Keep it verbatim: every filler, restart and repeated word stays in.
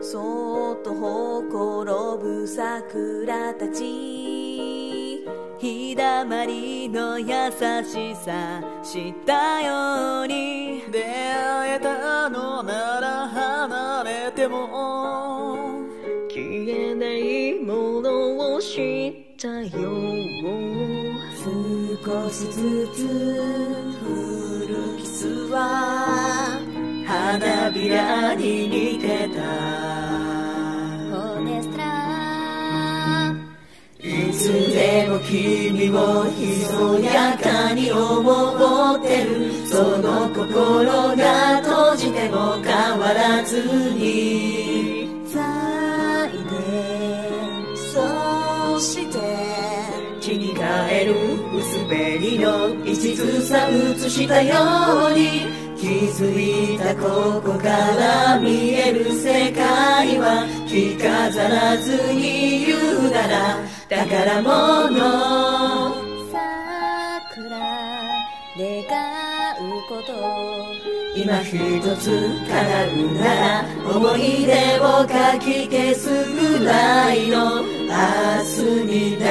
そっとほころぶ桜たち、日だまりの優しさ知ったように、 出会えたのなら離れても消えないものを知ったよ。少しずつ古き巣は花びらに似てた。ホネストラいつでも君をひそやかに思ってる、その心が閉じても変わらずに咲いて、そして地に帰る薄紅の一途さ映したように、気づいたここから見える世界は着飾らずに言うなら宝物。桜願うこと今一つ叶うなら、思い出をかき消すぐらいの明日にな